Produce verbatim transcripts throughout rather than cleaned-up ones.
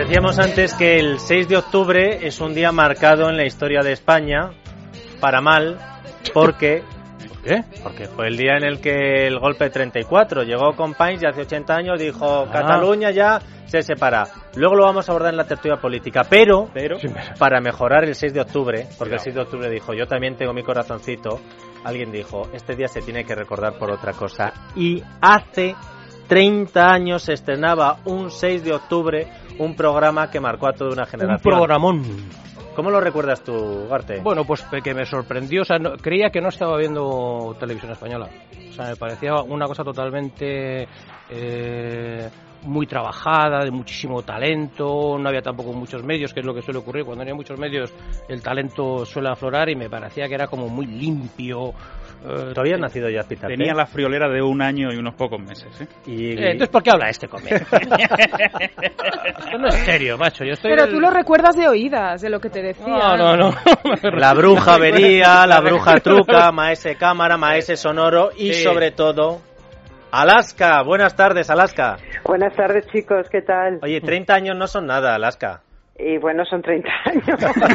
Decíamos antes que el seis de octubre es un día marcado en la historia de España, para mal, porque... ¿Por qué? Porque fue el día en el que el golpe de treinta y cuatro llegó Companys y hace ochenta años dijo ah. Cataluña ya se separa. Luego lo vamos a abordar en la tertulia política, pero, pero para mejorar el seis de octubre, porque el seis de octubre dijo yo también tengo mi corazoncito, alguien dijo este día se tiene que recordar por otra cosa. Y hace treinta años se estrenaba un seis de octubre un programa que marcó a toda una generación. Un programón. ¿Cómo lo recuerdas tú, Ugarte? Bueno, pues que me sorprendió, o sea, no, creía que no estaba viendo televisión española. O sea, me parecía una cosa totalmente eh, muy trabajada, de muchísimo talento, no había tampoco muchos medios, que es lo que suele ocurrir. Cuando no hay muchos medios, el talento suele aflorar y me parecía que era como muy limpio. Eh, ¿Todavía has nacido ya, Pita? Tenía la friolera de un año y unos pocos meses, ¿eh? Y... Eh, entonces, ¿por qué habla este conmigo? Esto no es serio, macho. Yo estoy Pero el... tú lo recuerdas de oídas, de lo que te decía. No, no, no. La bruja vería, la bruja truca, maese cámara, maese sonoro y sí. Sobre todo... Alaska, buenas tardes, Alaska. Buenas tardes, chicos, ¿qué tal? Oye, treinta años no son nada, Alaska. Y bueno, son treinta años.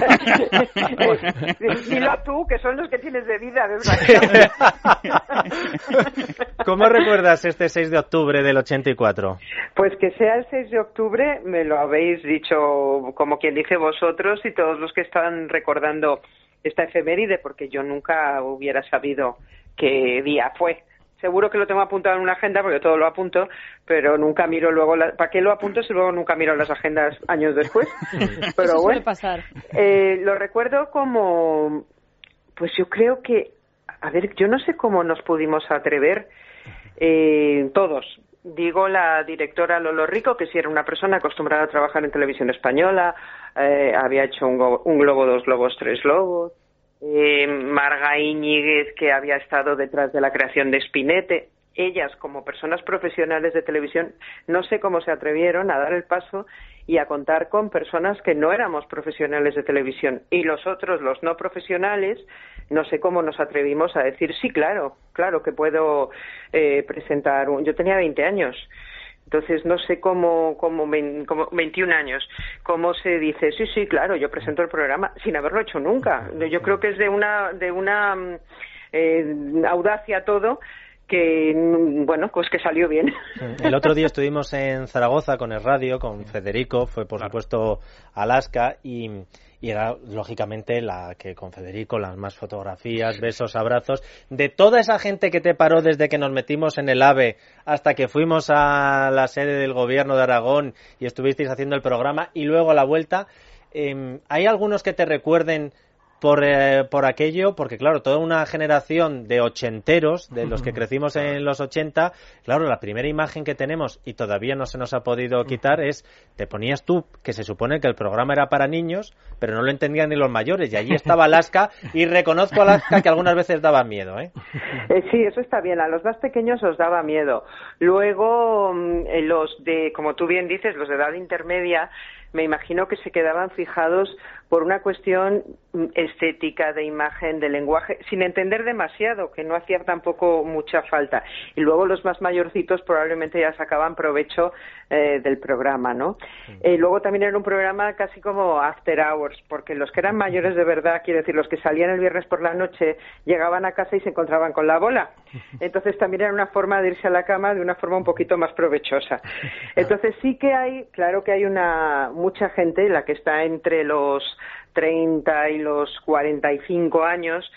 Dilo tú, que son los que tienes de vida, ¿verdad? ¿Cómo recuerdas este seis de octubre del ochenta y cuatro? Pues que sea el seis de octubre, me lo habéis dicho como quien dice vosotros y todos los que están recordando esta efeméride, porque yo nunca hubiera sabido qué día fue. Seguro que lo tengo apuntado en una agenda, porque todo lo apunto, pero nunca miro luego... La... ¿Para qué lo apunto si luego nunca miro las agendas años después? Pero Eso bueno, suele pasar. Eh, lo recuerdo como... Pues yo creo que... A ver, yo no sé cómo nos pudimos atrever eh, todos. Digo, la directora Lolo Rico, que sí era una persona acostumbrada a trabajar en televisión española, eh, había hecho un, go- un globo, dos globos, tres globos... Eh, Marga Íñiguez, que había estado detrás de la creación de Spinete. Ellas, como personas profesionales de televisión, no sé cómo se atrevieron a dar el paso y a contar con personas que no éramos profesionales de televisión. Y los otros, los no profesionales, no sé cómo nos atrevimos a decir, sí, claro, claro que puedo eh, presentar un... Yo tenía veinte años. Entonces, no sé cómo, cómo, como veintiún años, cómo se dice, sí, sí, claro, yo presento el programa sin haberlo hecho nunca. Yo creo que es de una, de una eh, audacia todo, que, bueno, pues que salió bien. El otro día estuvimos en Zaragoza con el radio, con Federico, fue por supuesto Alaska, y, y era lógicamente la que con Federico, las más fotografías, besos, abrazos, de toda esa gente que te paró desde que nos metimos en el AVE hasta que fuimos a la sede del gobierno de Aragón y estuvisteis haciendo el programa, y luego a la vuelta, eh, ¿hay algunos que te recuerden por eh, por aquello? Porque claro, toda una generación de ochenteros, de los que crecimos en los ochenta, claro, la primera imagen que tenemos y todavía no se nos ha podido quitar es, te ponías tú, que se supone que el programa era para niños, pero no lo entendían ni los mayores, y allí estaba Alaska, y reconozco a Alaska que algunas veces daba miedo, ¿eh? Eh, sí, eso está bien, a los más pequeños os daba miedo. Luego, eh, los de, como tú bien dices, los de edad intermedia, me imagino que se quedaban fijados por una cuestión estética, de imagen, de lenguaje, sin entender demasiado, que no hacía tampoco mucha falta. Y luego los más mayorcitos probablemente ya sacaban provecho eh, del programa, ¿no? Eh, luego también era un programa casi como after hours, porque los que eran mayores de verdad, quiero decir, los que salían el viernes por la noche, llegaban a casa y se encontraban con la bola. Entonces también era una forma de irse a la cama de una forma un poquito más provechosa. Entonces sí que hay, claro que hay una mucha gente, la que está entre los treinta y los cuarenta y cinco años,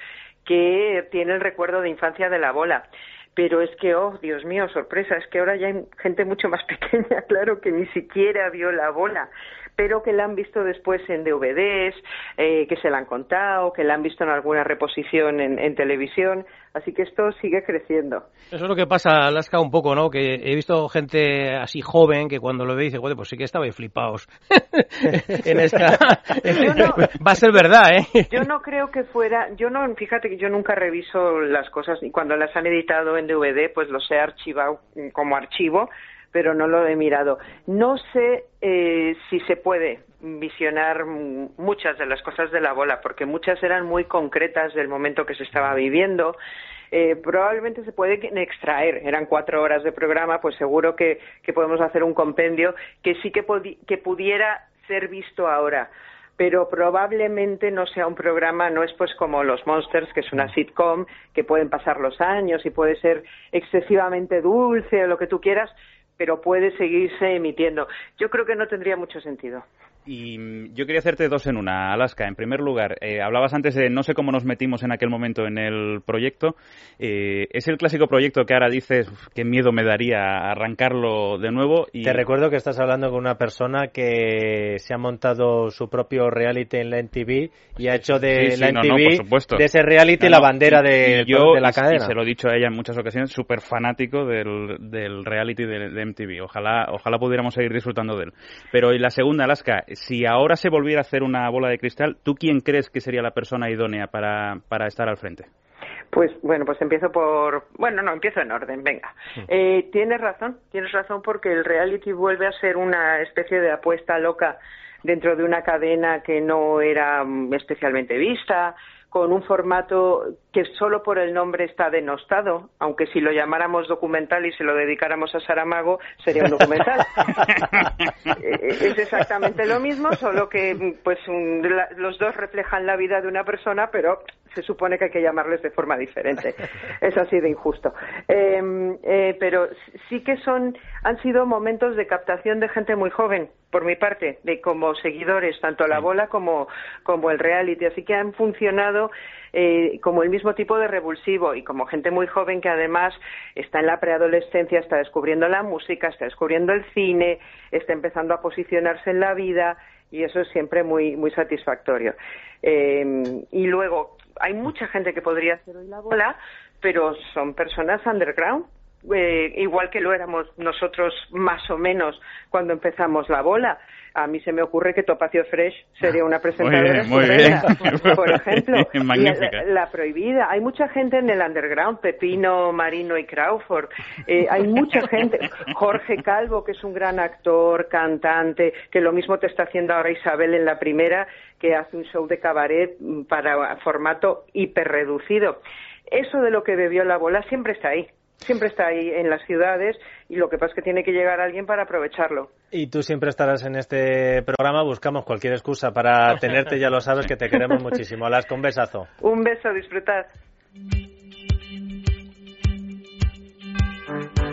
que tiene el recuerdo de infancia de la bola. Pero es que, oh, Dios mío, sorpresa, es que ahora ya hay gente mucho más pequeña, claro, que ni siquiera vio la bola, pero que la han visto después en D V Ds, eh, que se la han contado, que la han visto en alguna reposición en, en televisión, así que esto sigue creciendo. Eso es lo que pasa, Alaska, un poco, ¿no? Que he visto gente así joven que cuando lo ve dice, joder, pues sí que estabais flipados. en esta... Yo no, va a ser verdad, ¿eh? Yo no creo que fuera... Yo no, fíjate que yo nunca reviso las cosas, y cuando las han editado en D V D, pues los he archivado como archivo, pero no lo he mirado. No sé eh, si se puede visionar muchas de las cosas de la bola, porque muchas eran muy concretas del momento que se estaba viviendo. Eh, probablemente se puede extraer, eran cuatro horas de programa, pues seguro que, que podemos hacer un compendio que sí que, que pudiera ser visto ahora, pero probablemente no sea un programa, no es pues como Los Monsters, que es una sitcom, que pueden pasar los años y puede ser excesivamente dulce o lo que tú quieras, pero puede seguirse emitiendo. Yo creo que no tendría mucho sentido. Y yo quería hacerte dos en una, Alaska. En primer lugar, eh, hablabas antes de no sé cómo nos metimos en aquel momento en el proyecto. Eh, es el clásico proyecto que ahora dices, uf, qué miedo me daría arrancarlo de nuevo. Y... Te recuerdo que estás hablando con una persona que se ha montado su propio reality en la M T V y ha hecho de sí, sí, la M T V, no, no, de ese reality, no, no, la bandera de, y yo, de la y, cadena. Y se lo he dicho a ella en muchas ocasiones, súper fanático del, del reality de, de M T V. Ojalá, ojalá pudiéramos seguir disfrutando de él. Pero y la segunda, Alaska, si ahora se volviera a hacer una bola de cristal, ¿tú quién crees que sería la persona idónea para, para estar al frente? Pues bueno, pues empiezo por... Bueno, no, empiezo en orden, venga. Sí. Eh, tienes razón, tienes razón porque el reality vuelve a ser una especie de apuesta loca dentro de una cadena que no era especialmente vista, con un formato que solo por el nombre está denostado, aunque si lo llamáramos documental y se lo dedicáramos a Saramago, sería un documental. Es exactamente lo mismo, solo que pues un, la, los dos reflejan la vida de una persona, pero se supone que hay que llamarles de forma diferente. Es así de injusto. Eh, eh, pero sí que son, han sido momentos de captación de gente muy joven, por mi parte, de como seguidores, tanto la bola como, como el reality, así que han funcionado eh, como el mismo tipo de revulsivo y como gente muy joven que además está en la preadolescencia, está descubriendo la música, está descubriendo el cine, está empezando a posicionarse en la vida y eso es siempre muy, muy satisfactorio. Eh, y luego, hay mucha gente que podría hacer hoy la bola, pero son personas underground. Eh, igual que lo éramos nosotros más o menos cuando empezamos la bola. A mí se me ocurre que Topacio Fresh sería una presentadora muy bien, muy bien. por ejemplo. Magnífica. Y la, la Prohibida. Hay mucha gente en el underground, Pepino, Marino y Crawford. Eh, hay mucha gente. Jorge Calvo, que es un gran actor, cantante, que lo mismo te está haciendo ahora Isabel en La Primera, que hace un show de cabaret para formato hiperreducido. Eso de lo que bebió la bola siempre está ahí. Siempre está ahí en las ciudades y lo que pasa es que tiene que llegar alguien para aprovecharlo. Y tú siempre estarás en este programa, buscamos cualquier excusa para tenerte, ya lo sabes que te queremos muchísimo. Alaska, un besazo. Un beso, disfrutad.